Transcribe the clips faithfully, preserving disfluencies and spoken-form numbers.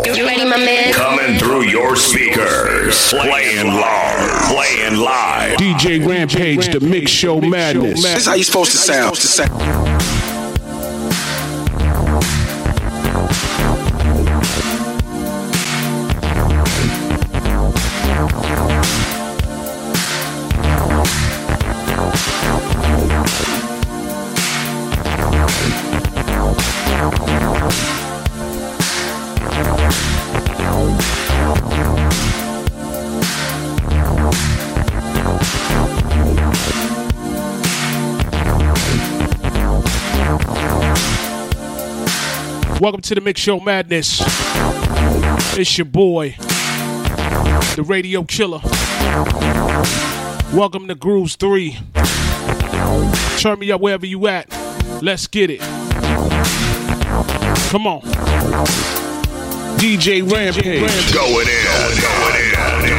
You ready, my man? Coming through your speakers. Playing live. Playing live. D J Rampage, the Mix Show Madness. This is how you supposed to sound. To sound. Welcome to the Mix Show Madness. It's your boy, the Radio Killer. Welcome to Grooves three. Turn me up wherever you at. Let's get it. Come on. D J Rampage. Going in. Going in.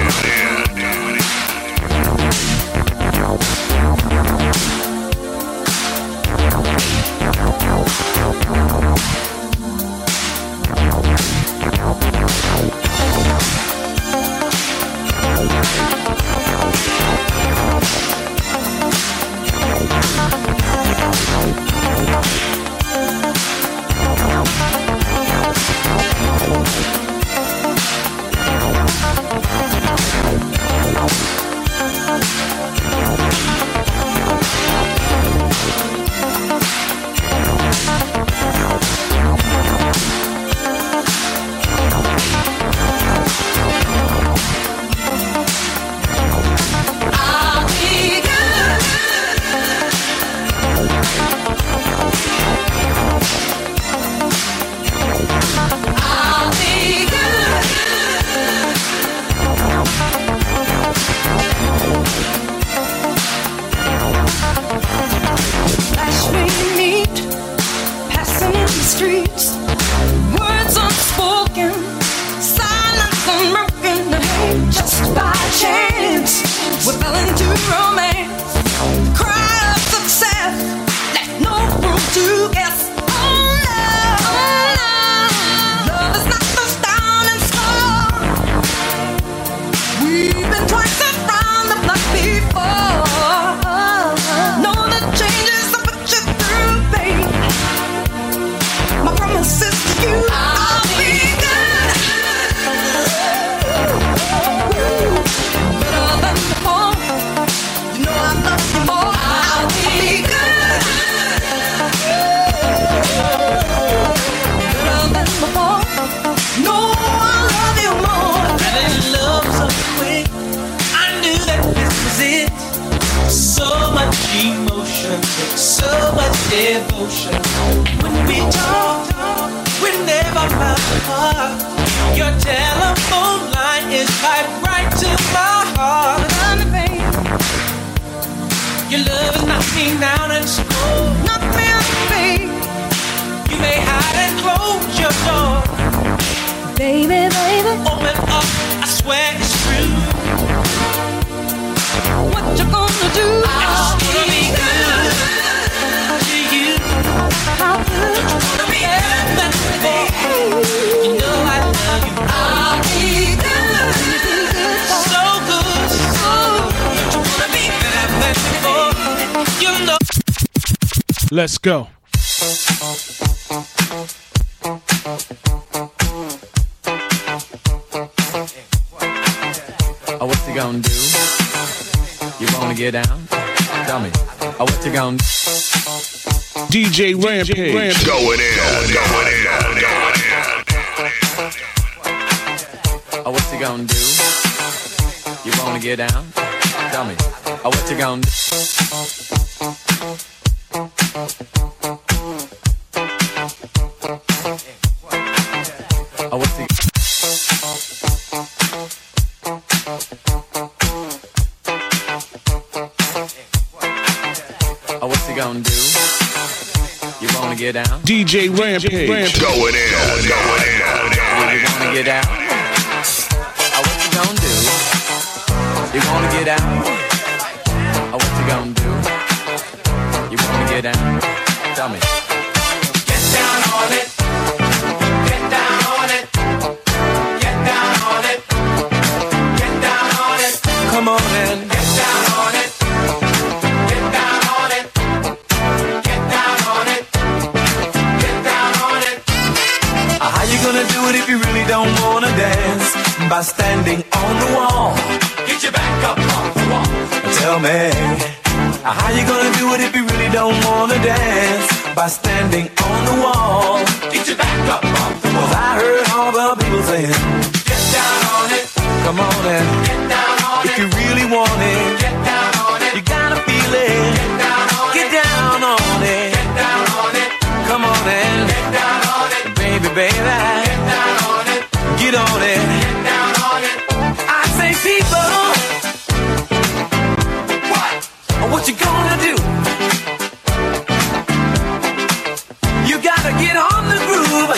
Let's go. Oh, what's he gonna do? You wanna get down? Tell me. Oh, what's he gonna do? D J Rampage. Going in. Going in. Going in. Oh, what's he gonna do? You wanna get down? Tell me. Oh, what's he gonna do? Oh, what's he? Oh, what's he gonna do? You wanna get down? D J Rampage. Going in. Going in. You wanna get down? Oh, what's he gonna do? You wanna get down? Oh, what's he gonna do? You wanna get down? Tell me. Get down on it. Get down on it. if you really don't wanna dance? By standing on the wall. Get your back up off the wall. Tell me, how you gonna do it if you really don't wanna dance? By standing on the wall. Get your back up off the wall. 'Cause I heard all the people saying, get down on it. Come on and get down on it. If you really want it, get down on it. You gotta feel it. Get down on it. Get down on it. Get down on it. Come on and get down on it. Baby, baby. Get down on it. Get on it. Get down on it. I say people. What? What you gonna do? You gotta get on the groove.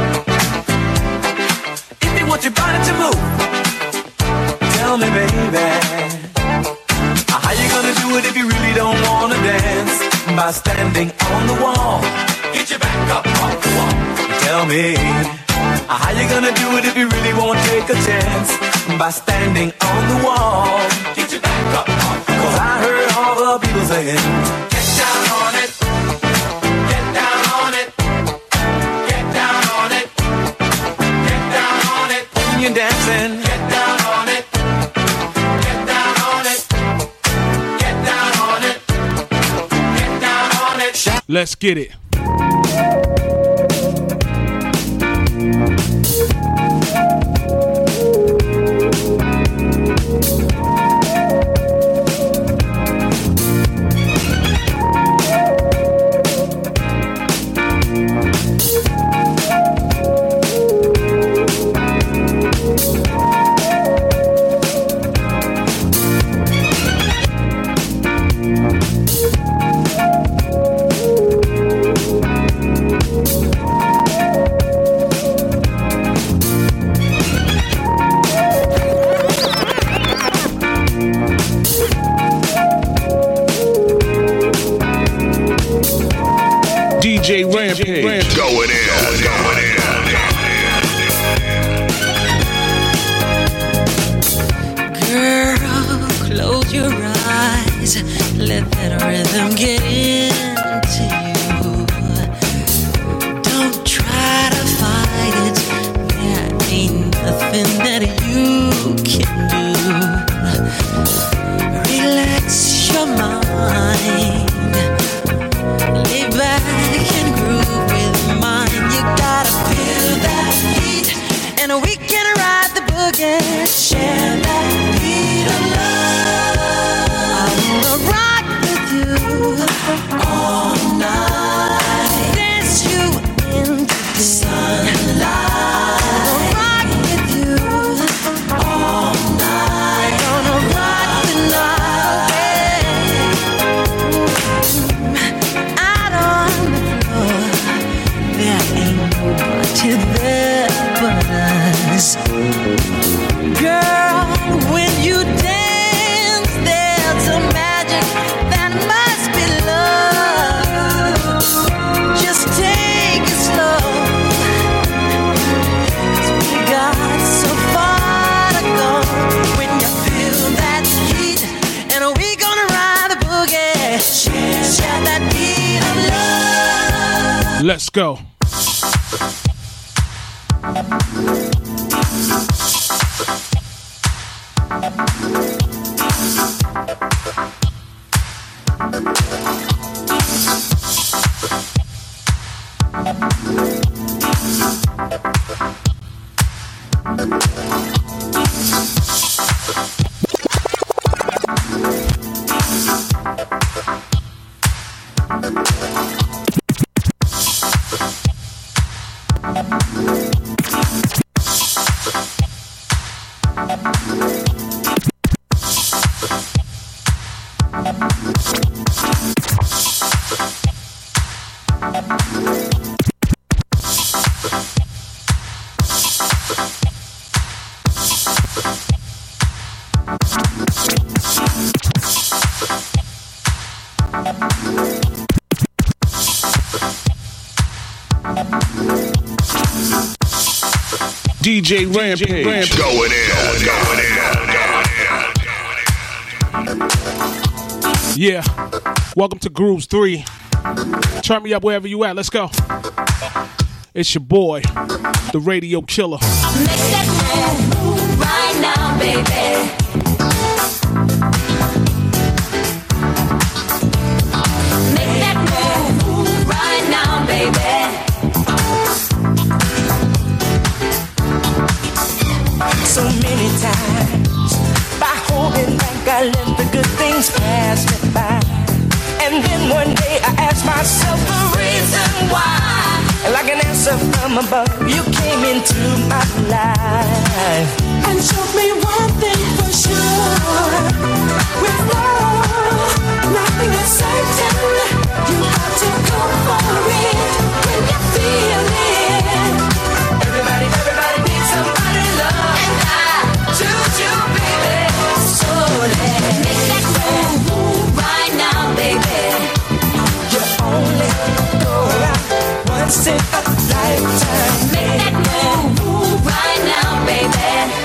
If you want your body to move. Tell me, baby, how you gonna do it if you really don't wanna dance? By standing on the wall. Get your back up off the wall. Tell me, how you gonna do it if you really won't take a chance? By standing on the wall. Get your back up off the wall. 'Cause I heard all the people saying, get down on it. Get down on it. Get down on it. Get down on it. When you're dancing. Get down on it. Get down on it. Get down on it. Get down on it. Let's get it. D J Rampage. Going in. Going in. Girl, close your eyes. Let that rhythm get into you. Don't try to fight it. There ain't nothing that you can do. Relax your mind. Lay back and groove with mine. You gotta feel that heat, and we can ride the boogie. Share that beat of love. I wanna rock with you all night. Dance you into the sunlight. I wanna rock with you all night. Gonna rock the night. Out on the floor, there ain't nobody there but us. Girl, when you dance, there's a magic that must be love. Just take it slow, 'cause we got so far to go. When you feel that heat, and we gonna ride the boogie. Share, share that beat of love. Let's go. D J Rampage. Going in. Going in. Yeah. Welcome to Grooves three. Turn me up wherever you at. Let's go. It's your boy, the Radio Killer. Make that move right now, baby. Make that move right now, baby. So many times, by holding back, I let the good things pass me by. And then one day I asked myself the reason why. And like an answer from above, you came into my life and showed me one thing for sure. With love, nothing is certain. You got to go for it when you feel it. Everybody, everybody needs somebody to love. And I choose you, baby. So let's make that move right now, baby. You only go around once in a lifetime. Make that move right now, baby.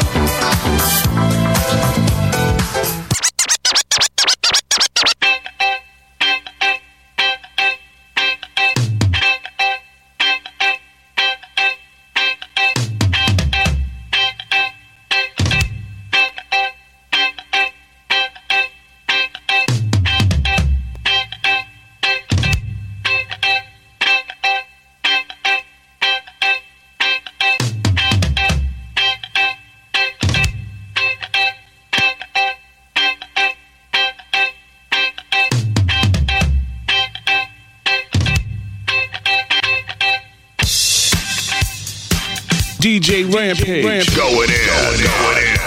D J Rampage, Rampage. Going in, going in, going in.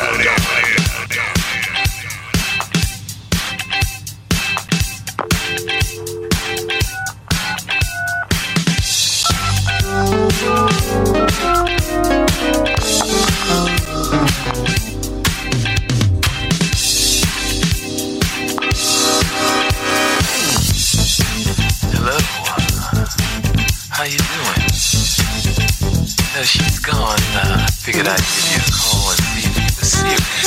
Hello, how you doing? No, she's gone. Uh, I figured I'd give you a call and see if you were serious.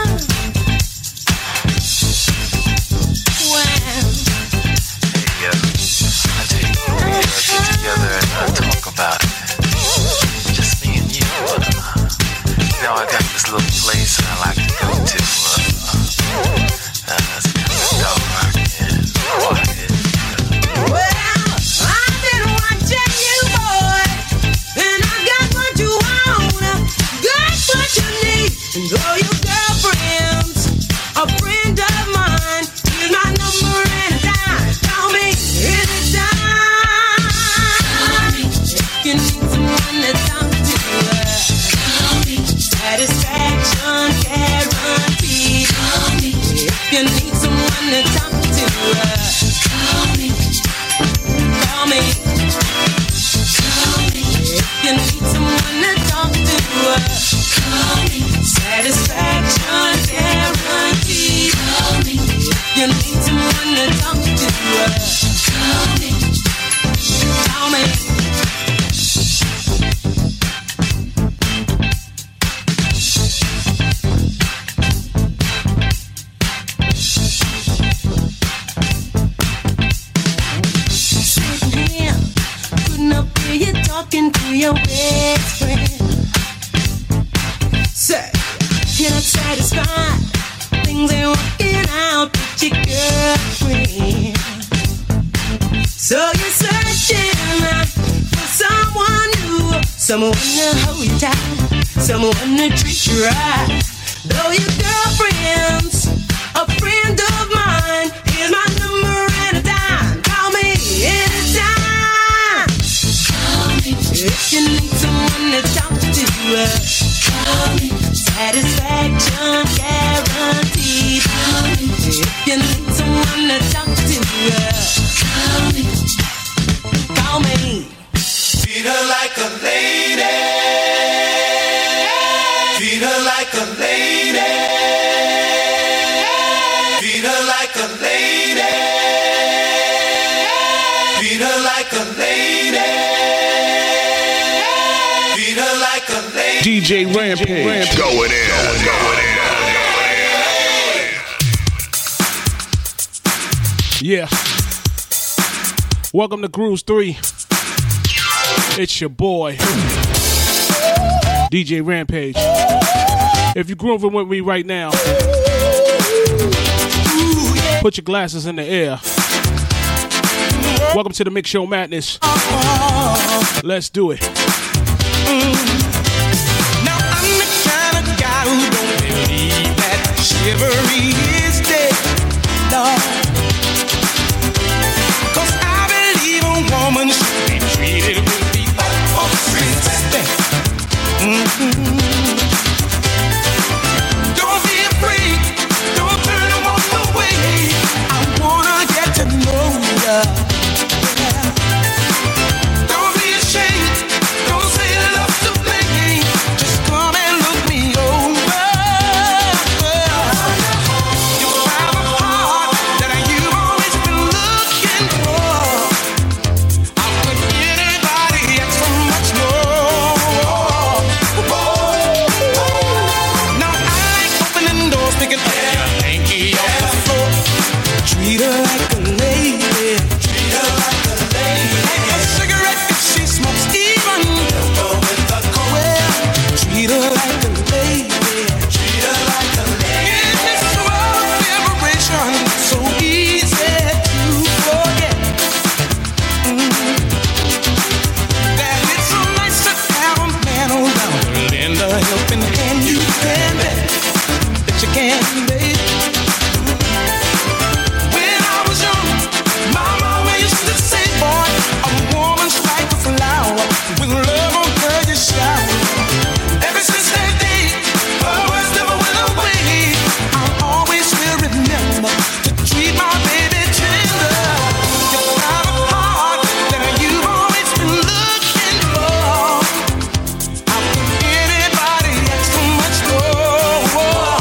Hey, uh, I tell you, we uh, get together and uh, talk about it. Just me and you. Uh, you know, I got this little place I like to go to. Uh, uh, it's kind of dark and quiet. Well, I've been watching you, boy, and I got what you want, got what you need. And all your girlfriends, a friend of mine, here's my number and a dime. Call me anytime. If you need someone to talk to, satisfaction guaranteed. If you need someone to talk to, call me. Call me. If you need someone to talk to, call me. Satisfaction guaranteed. If you need someone to talk to, call me. Call me. Sitting here, couldn't up hear you talking to your best friend. Say, you're not satisfied, things ain't working out with your girlfriend. So you're searching for someone new, someone to hold you tight, someone to treat you right. Though your girlfriend's a friend of mine, here's my number and a dime. Call me anytime. Call me if you need someone to talk to. Call me. Satisfaction guaranteed. Call me if you need someone to talk to. Call me. Call me. Treat her like a lady. Treat her like a lady. Treat her like a lady. Treat her like a lady. Treat her like a lady. D J Rampage, Rampage. Going in, going in. Yeah. Welcome to Grooves three. It's your boy, D J Rampage. If you're grooving with me right now, put your glasses in the air. Welcome to the Mix Show Madness. Let's do it. Now I'm the kind of guy who don't believe that chivalry is dead, Lord. 'Cause I believe a woman should be treated with the utmost respect. Mm-hmm. Don't be afraid, don't turn and walk away. I wanna get to know ya. Don't be ashamed, don't say love to blame. Just come and look me over. You have a heart that you've always been looking for. How could anybody ask for much more? Now I like opening doors, picking up your hanky off the floor. Treat her like a lady. Treat her like a lady. Like a cigarette if she smokes even. Go with the cold. Well, treat her like a lady. Treat her like a lady. In this world of liberation, so easy to forget. Mm. That it's so nice to have a man around to lend a helping hand. You can bet that you can, babe. When I was young, my mama used to say, boy, a woman's like a flower. With love on her you shower. Ever since that day, her words never went away. I always will remember to treat my baby tender. You have a heart that you've always been looking for. How could anybody ask for much more?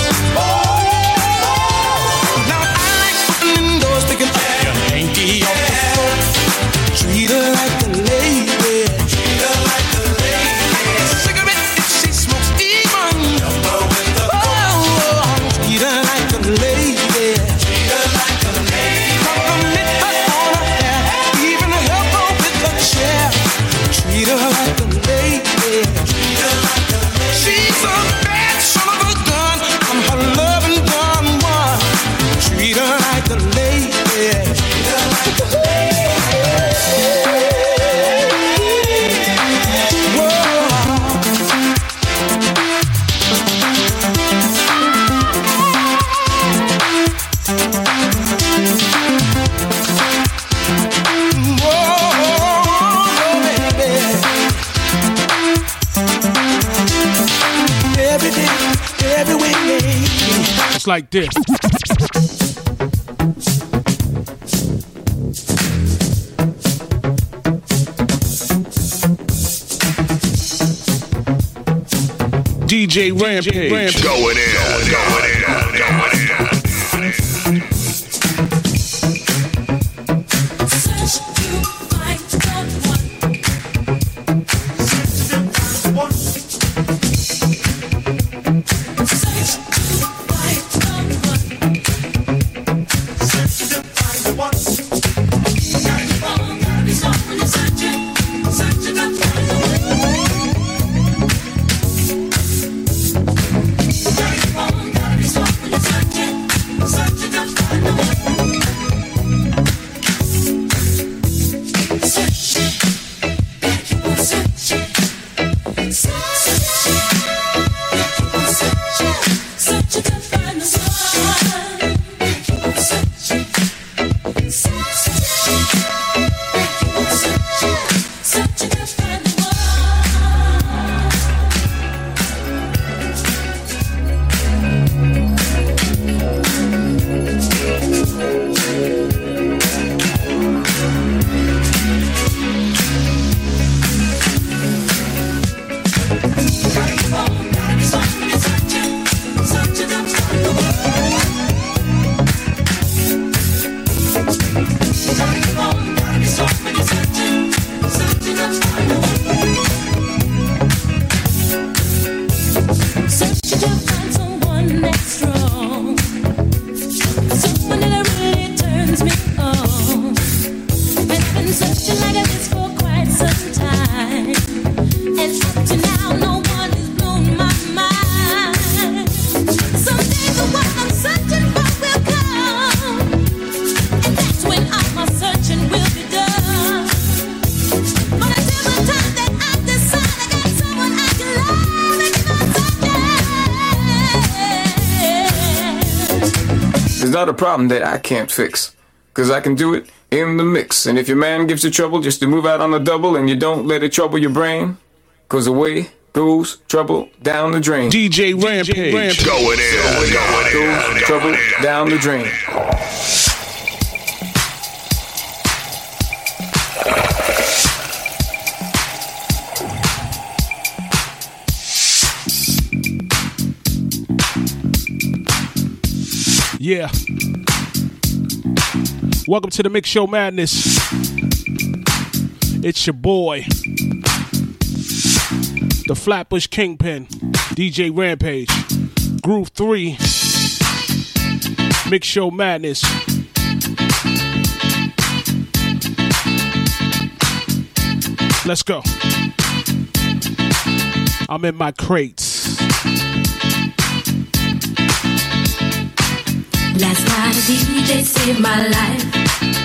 Now I like opening doors, picking up your hanky off the floor. Treat her like a lady. Treat her like a lady. Like a cigarette if she smokes even. Go with the cold. Treat her like a lady. Treat her like a lady. Compliment her on her hair, even help her with her chair. Treat her like a lady. Treat her like a lady. She's a bad son of a gun. I'm her loving gun one. Treat her like a lady. Treat her like a lady. Every day, every way. It's like this. D J Rampage. Going in, going in, going in. Searching like this for quite some time. not a problem that I can't fix. Cause I can do it in the mix. And if your man gives you trouble, just to move out on the double and you don't let it trouble your brain. Cause away goes trouble down the drain. D J Rampage. Rampage. Going in. So away Going goes in. trouble down the drain. Yeah. Welcome to the Mix Show Madness. It's your boy, the Flatbush Kingpin, D J Rampage. Groove three, Mix Show Madness. Let's go. I'm in my crates. Last night a D J saved my life.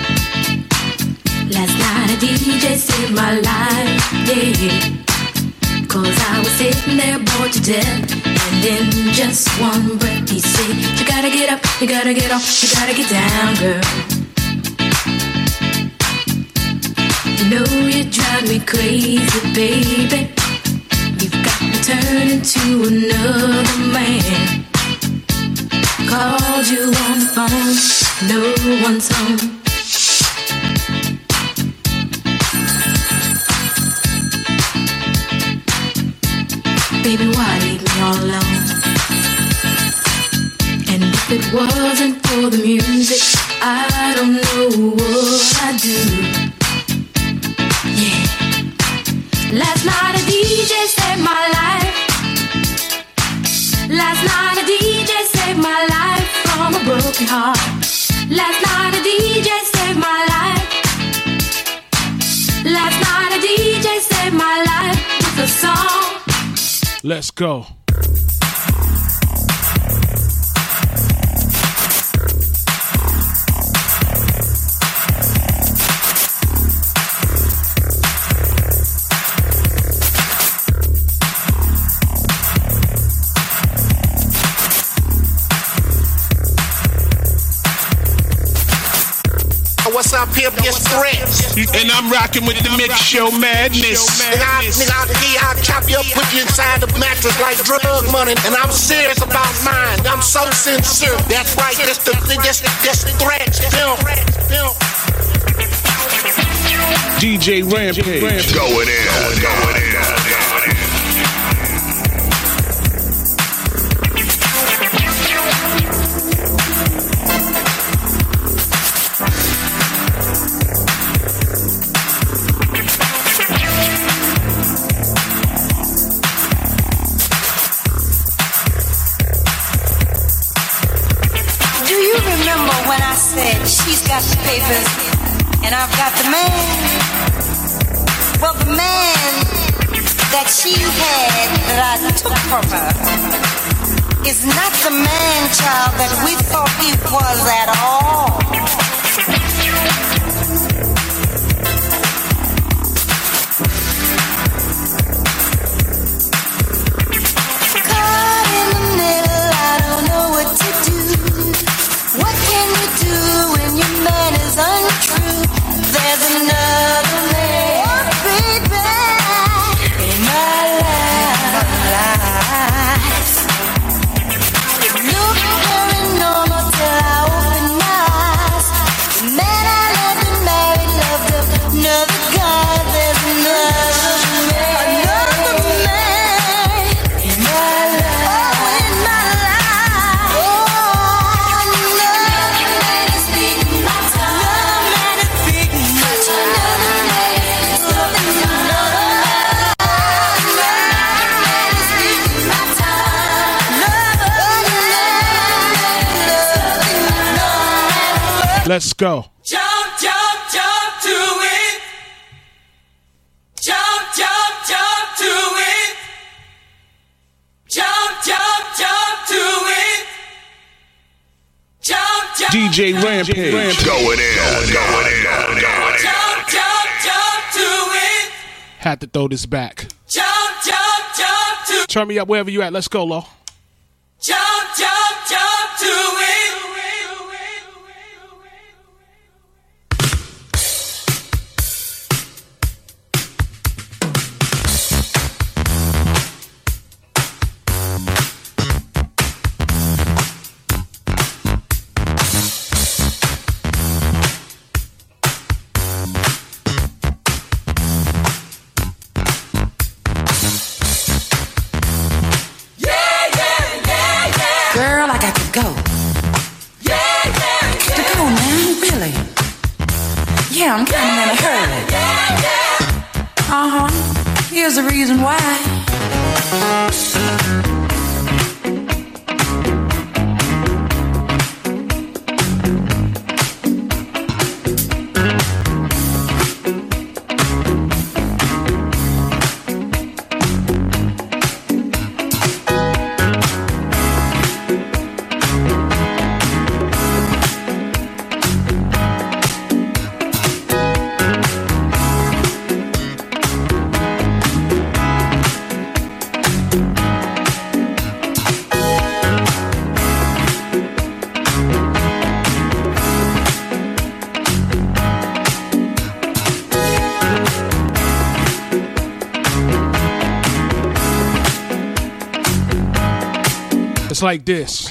Last night a D J saved my life, yeah. Cause I was sitting there bored to death, and in just one breath he said, you gotta get up, you gotta get off, you gotta get down, girl. You know you drive me crazy, baby. You've got me turning to another man. Called you on the phone, no one's home. Baby, why leave me all alone? And if it wasn't for the music, I don't know what I'd do. Yeah. Last night a D J saved my life. Last night a D J saved my life from a broken heart. Last night a D J saved my life. Last night a D J saved my life with a song. Let's go. What's up, pimp? Yes, threats. And I'm rocking with the Mix Show Madness. Nigga, I, nigga, out here, I'll chop you up, put you inside the mattress like drug money. And I'm serious about mine. I'm so sincere. That's right, that's the, that's, that's the threats, pimp. D J Rampage. Going in. Going in. She's got the papers, and I've got the man. Well, the man that she had that I took from her is not the man, child, that we thought he was at all. Caught in the middle, I don't know what to do. What can you do when your man is untrue? There's another man, oh, baby, in my life. Look very normal till I open my eyes. The man I loved and married loved another guy. There's another man, another man in my life. Oh, in my life. Oh, Let's go. Jump, jump, jump to it. Jump, jump, jump to it. Jump, jump, jump to it. Jump, jump. D J Rampage. Going in. Going in. Going in. Jump, jump, jump to it. Had to throw this back. Jump, jump, jump to it. Turn me up wherever you at. Let's go, Lo. Jump, jump, jump to it. Yeah, I'm coming in a hurry. Uh-huh. Here's the reason why. It's like this.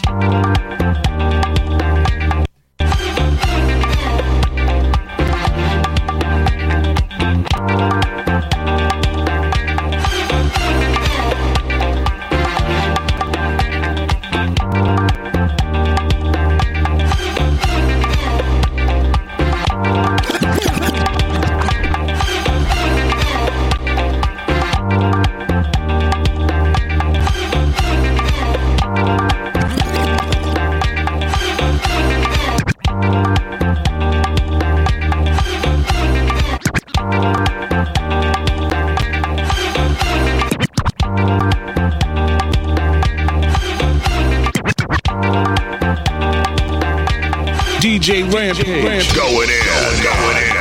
D J Rampage. Rampage. Going in. Going in.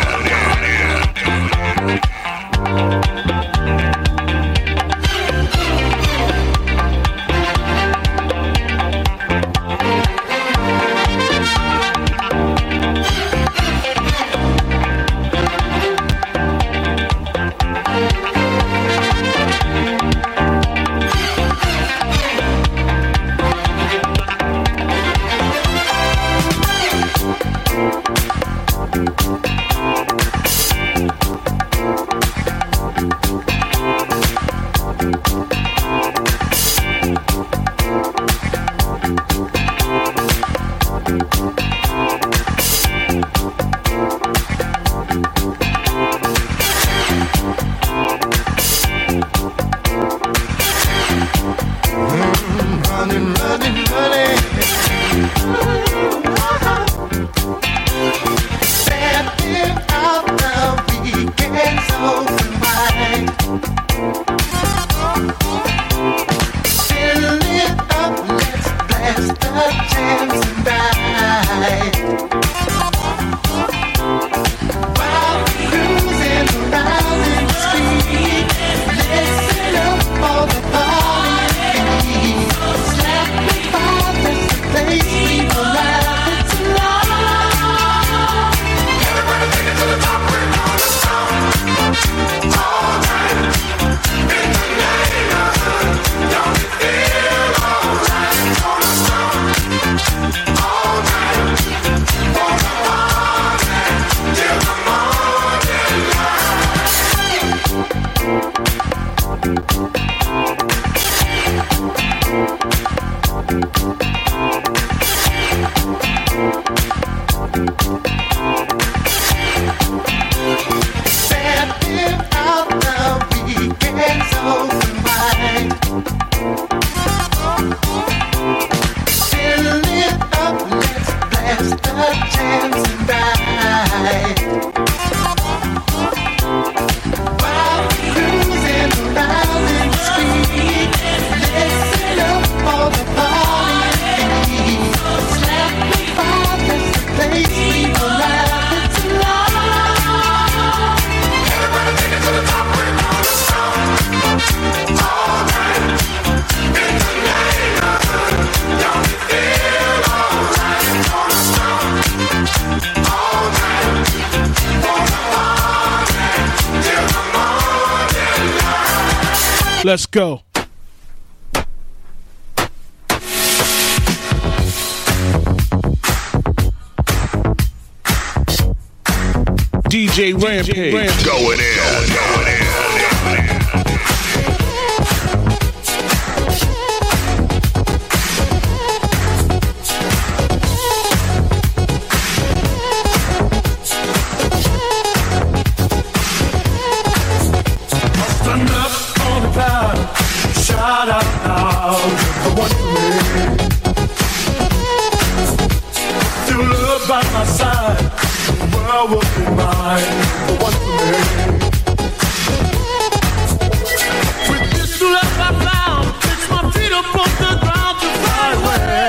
Let's go. D J Rampage. Rampage. Going in. Going in. one for me. Your love by my side, the world will be mine. The one for me. With this love I found, it's my feet up on the ground to fly away.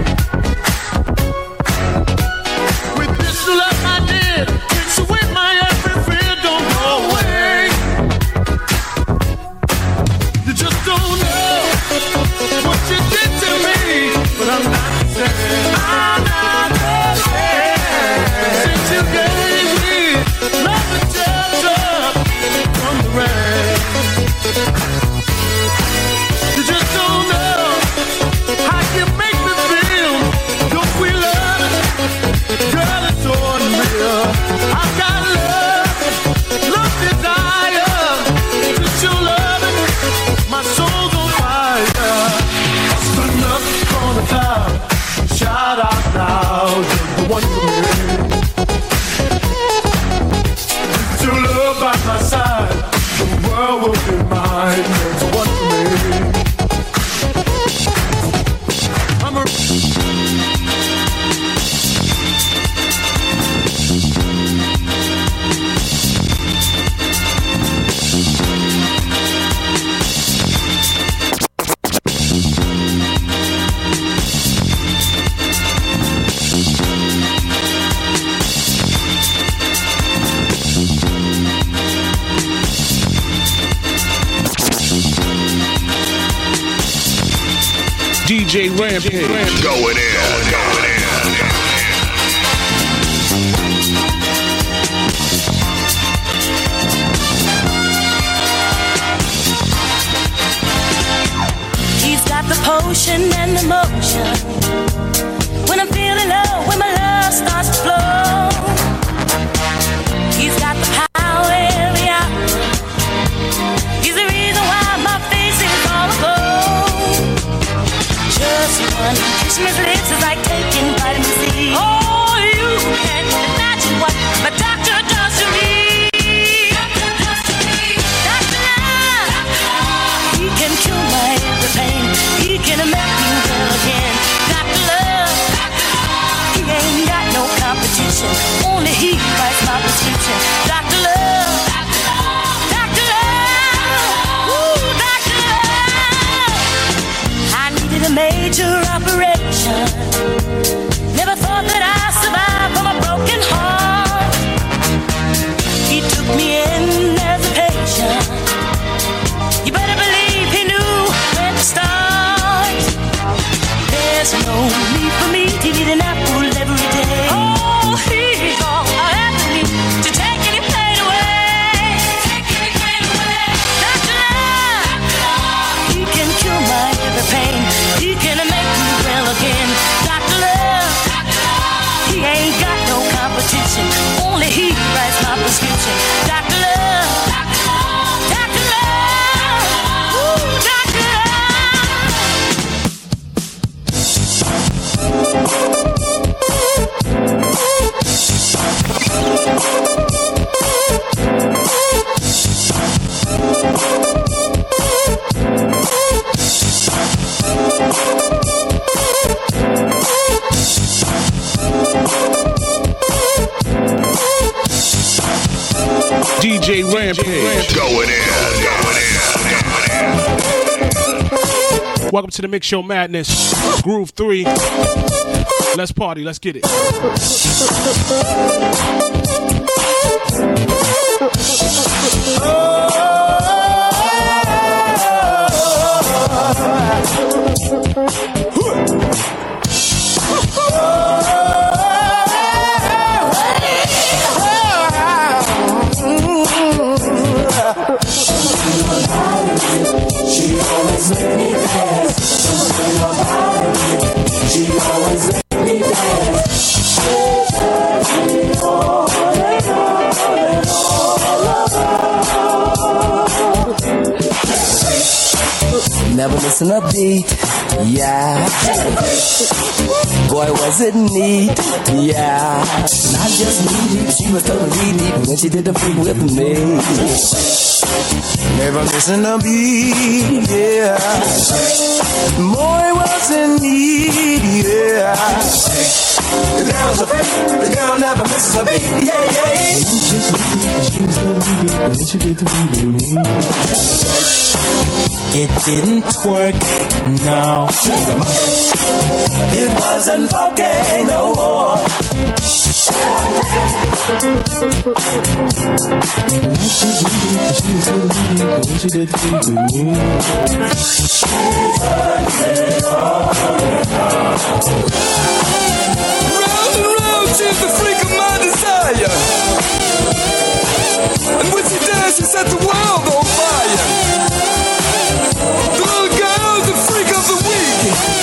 With this love I did, it's away my every fear, don't go away. You just don't know what you did to me, but I'm not saying I'm not saying. Since you gave me love and shelter from the rain, you just don't know how you make me feel. Your sweet love, girl, it's so unreal. I've got love, love desire, just your love, my soul's on fire. Stood up on the cloud, shout out now, you're the one for me. With your love by my side, the world will be mine. You're the one for me. I'm a D J Rampage. Going in, going in. He's got the potion and the motion. When I'm feeling low, when my love starts to flow, he's got the power every hour. He's the reason why my face is all aglow. Just one kiss from his lips is like taking vitamin C. Oh, you can't imagine what my doctor does to me. Doctor does to me. Doctor Love. He can cure my every pain. He can make me well again. Doctor Love. He ain't got no competition. Only he writes my prescription. Doctor Love. Doctor Love. Ooh, Doctor Love. I needed a major operation. Never thought that I'd survive from a broken heart. He took me in as a patient. You better believe he knew when to start. There's no need for me to eat an apple every day. Oh, he's all I ever need to take any pain away. Take any pain away. Doctor Love. He can cure my every pain. He can make me well again. Doctor Love. He ain't got no competition. Only he writes my prescription. Doctor Love. Doctor Love. Ooh, Doctor D J Rampage. Going in, going in, going in. Welcome to the Mix Show Madness. Groove three. Let's party. Let's get it. She always make me dance. Something about her. She always make me dance. Never missing a beat, yeah. Boy, was it neat, yeah. Not just me, she was totally deep when she did the freak with me. Never missing a beat, yeah. Boy, never fails. The girl never misses a beat. Yeah, yeah. It didn't work, no. It wasn't okay no more. Round and round, she's the freak of my desire. And when she does, she sets the world on fire. The little girl's the freak of the week.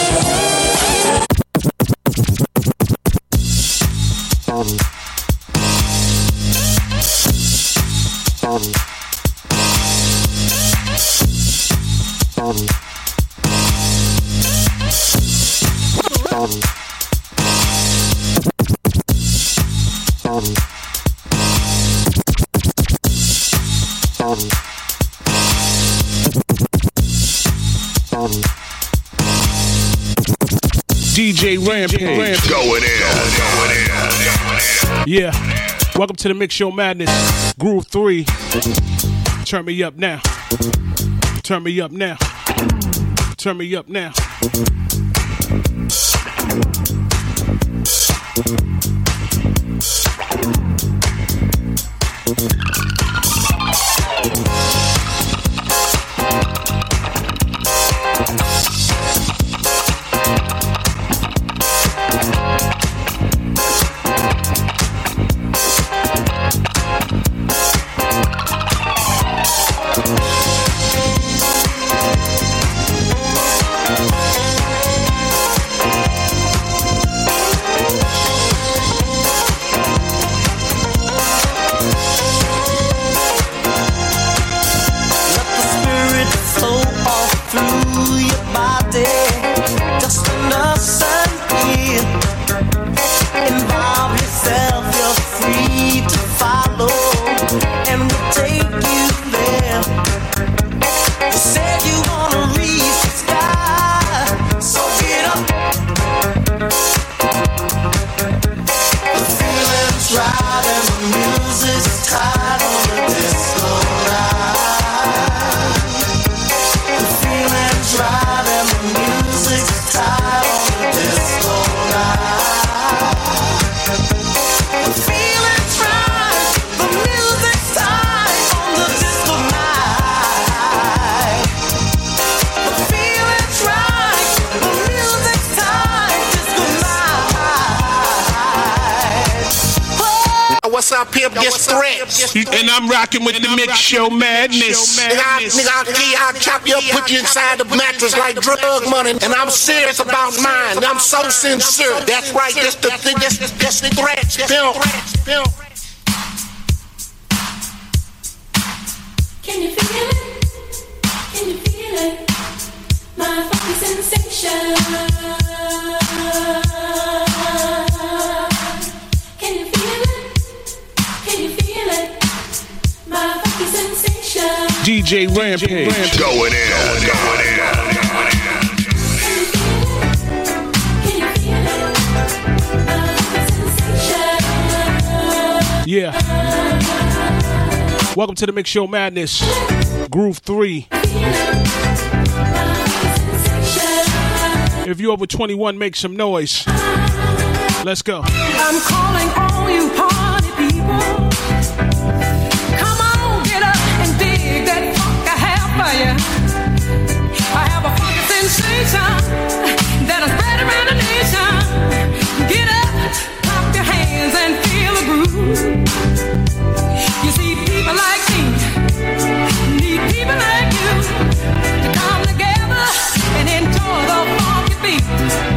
D J Rampage. Going in. Going in. Yeah. Welcome to the Mix Show Madness. Groove three. Turn me up now. Turn me up now. Turn me up now. And I'm rocking with and the I'm Mix Show Madness. Nigga, I, nigga, I'll, I'll chop you up, put you inside the mattress like drug money. And I'm serious about mine. I'm so sincere. That's right. That's the thing. That's that's the threat. Pimp. Can you feel it? Can you feel it? My funky sensation. Can you feel it? Can you feel it? My funky sensation. D J Rampage. Going in. Going in. Yeah. Welcome to the Mix Show Madness. Groove three. If you're over twenty-one, make some noise. Let's go. I'm calling all you party people. Come on, get up and dig that funk I have for you. I have a funky sensation that'll spread around the nation. Get up, clap your hands and feel the groove. You see, people like me need people like you to come together and enjoy the funky beat.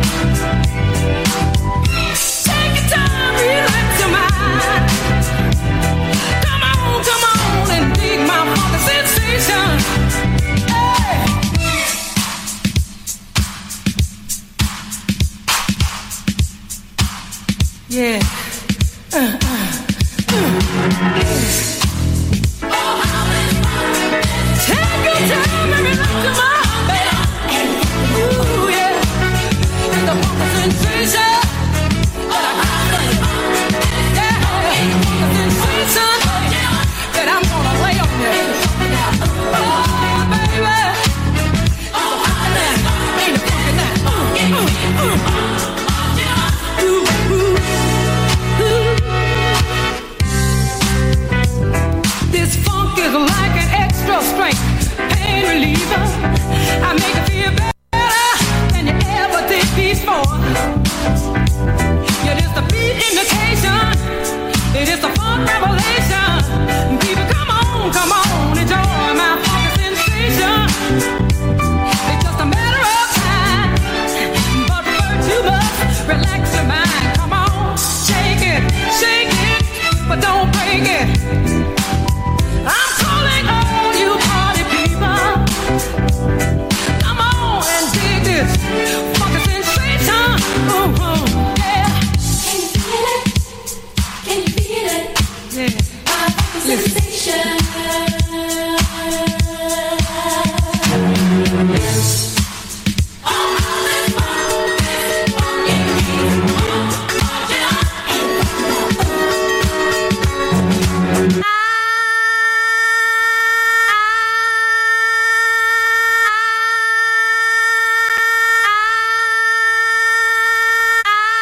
Take your time, relax your mind. Come on, come on and dig my funky sensation. Hey. Yeah. Uh, uh, uh. Take your time and relax your mind, baby. Ooh, yeah. And the funky sensation.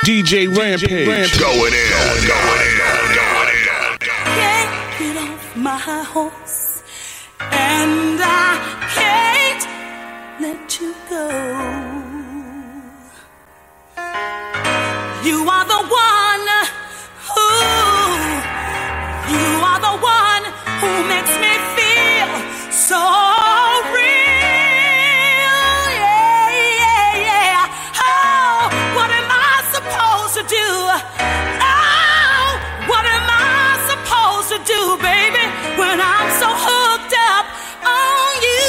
D J Rampage. Rampage. Going in, going in, going in. Can't get off my horse, and I can't let you go. You are the one who, you are the one who makes me feel so real. Yeah, yeah, yeah. Oh, what am I supposed to do? Oh, what am I supposed to do, baby, when I'm so hooked up on you?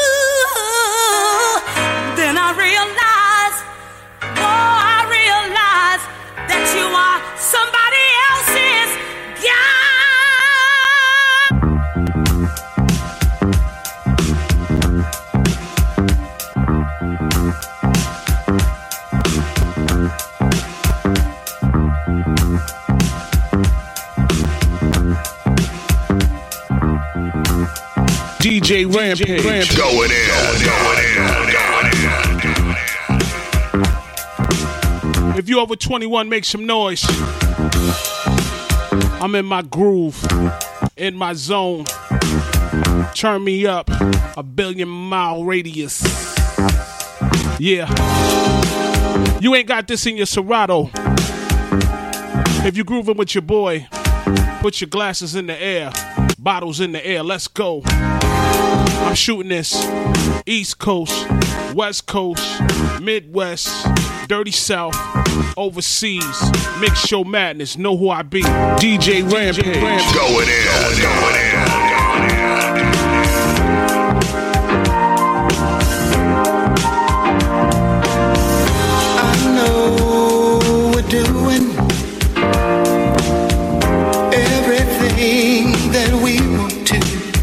Then I realize, oh, I realize that you are somebody else's guy. D J Rampage. Rampage. Going in, going in, going in. If you over twenty-one, make some noise. I'm in my groove, in my zone. Turn me up, a billion mile radius. Yeah. You ain't got this in your Serato. If you grooving with your boy, put your glasses in the air, bottles in the air, let's go. I'm shooting this East Coast, West Coast, Midwest, Dirty South, overseas, mix show madness, know who I be. D J Rampage. Going in, going in, going in. I know we're doing everything that we want to.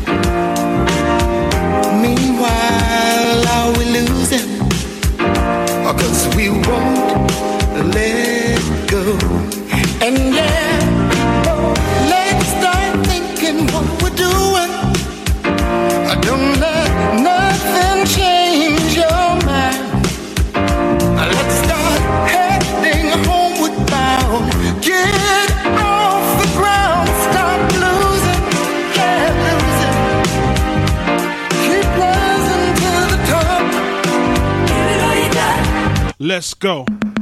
Meanwhile, are we losing? Cause we won't let go. And yeah, let's start thinking what we're doing. Don't let nothing change your mind. Let's start heading homeward bound. Get off the ground, stop losing, yeah, losing. Keep rising to the top. Give it all you got. Let's go.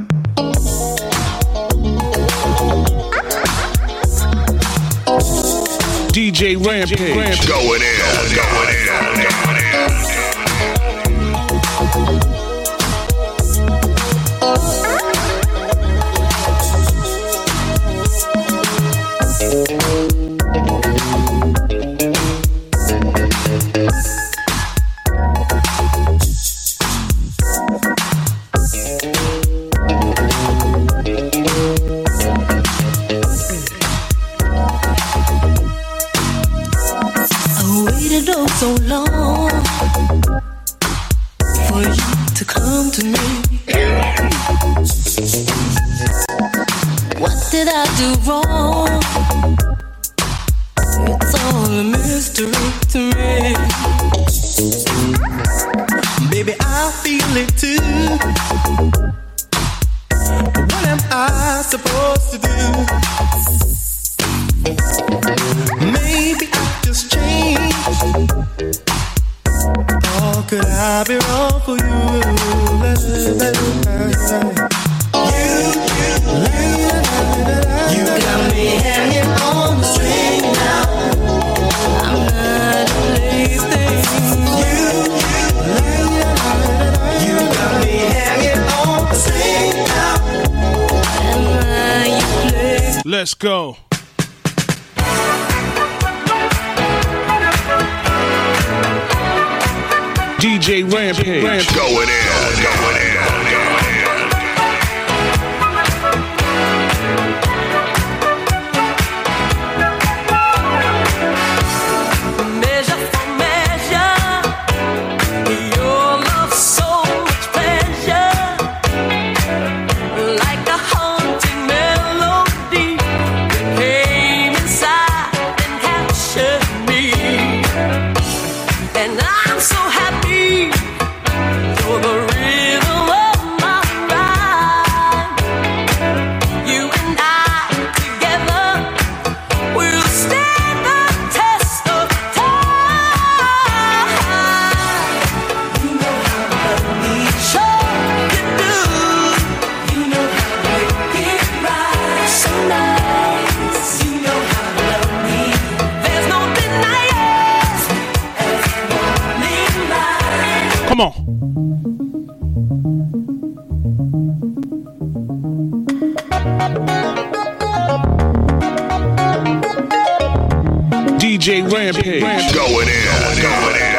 D J Rampage. Rampage. Going in, going in, going in. So long for you to come to me. What did I do wrong? It's all a mystery to me. Baby, I feel it too. What am I supposed to do? Maybe I just changed. Or could I be wrong for you? You, you, you got me hanging on the string now. I'm not a lazy. You, you got me hanging on the string now. Am I your place? Let's go. D J Rampage. Rampage. Going in, going in, going in. Measure for measure, your love so much pleasure, like a haunting melody, came inside and captured me, and I'm so happy. You're the rhythm J Rampage. Going in, going in.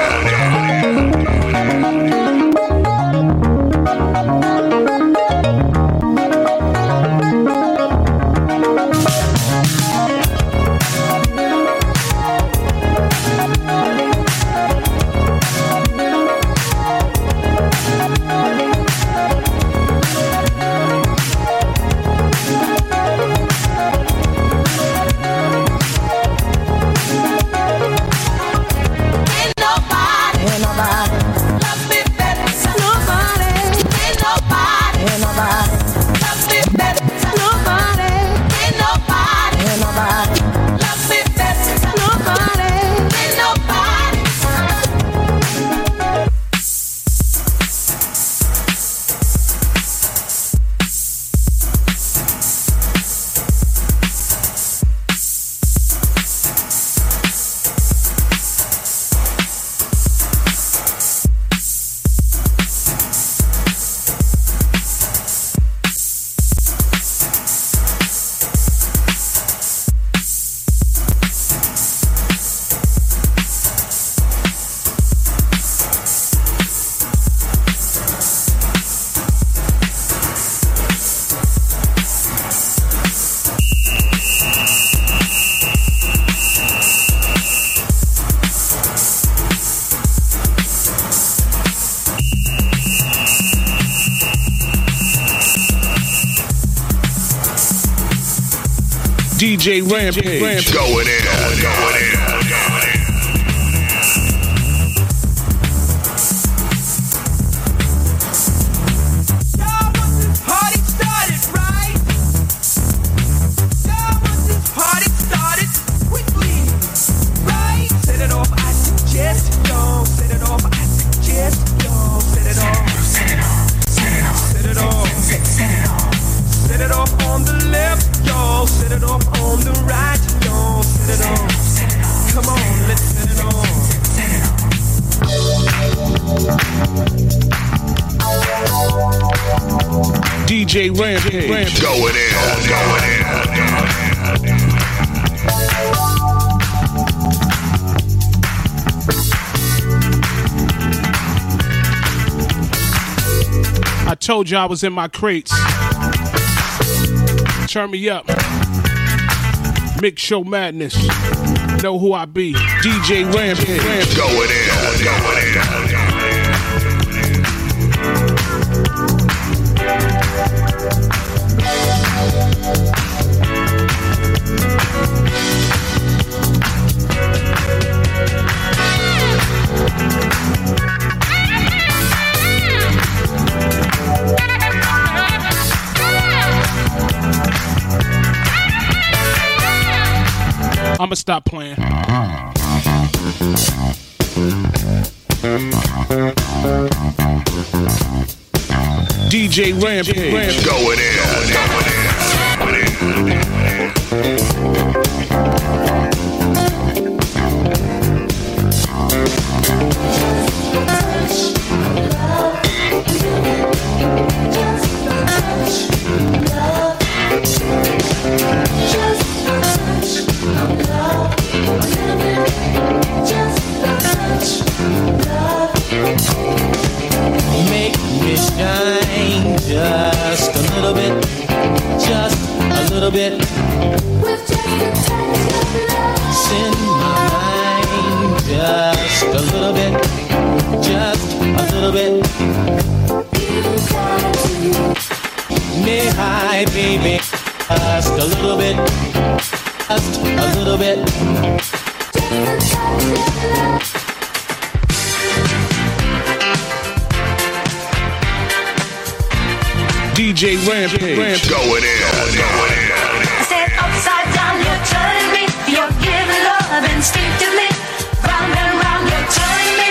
D J Rampage. Rampage. Going in, going in, going in. D J Rampage. Rampage. Going in, going in. I told you I was in my crates. Turn me up. Mix Show Madness. Know who I be. D J Rampage. Rampage. Going in, going in. I'ma stop playing. D J Rampage. Rampage. Going in, going in, going in. Make me shine just a little bit, just a little bit. With just a touch of love. Send my mind just a little bit, just a little bit. Me high, baby, just a little bit, just a little bit. Just a touch of love. D J Rampage. Rampage. Going in, going in. I said upside down, you're turning me. You're giving love instinctively. Round and round, you're turning me.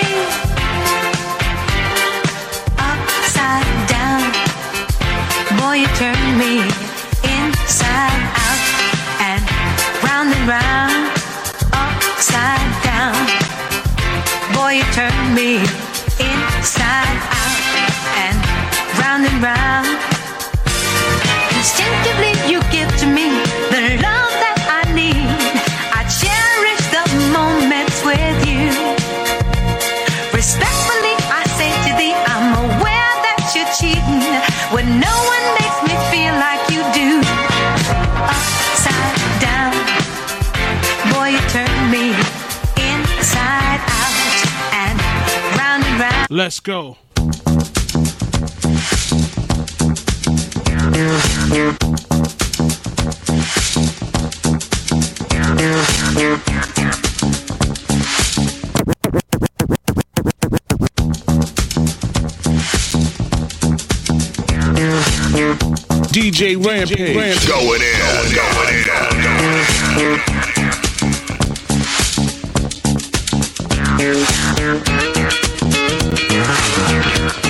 Upside down, boy, you turn me inside out and round and round. Upside down, boy, you turn me inside out and round and round. Instinctively you give to me the love that I need. I cherish the moment when no one makes me feel like you do. Upside down, boy, you turn me inside out and round and round. Let's go. D J Rampage. Rampage. Going in, going in, going in.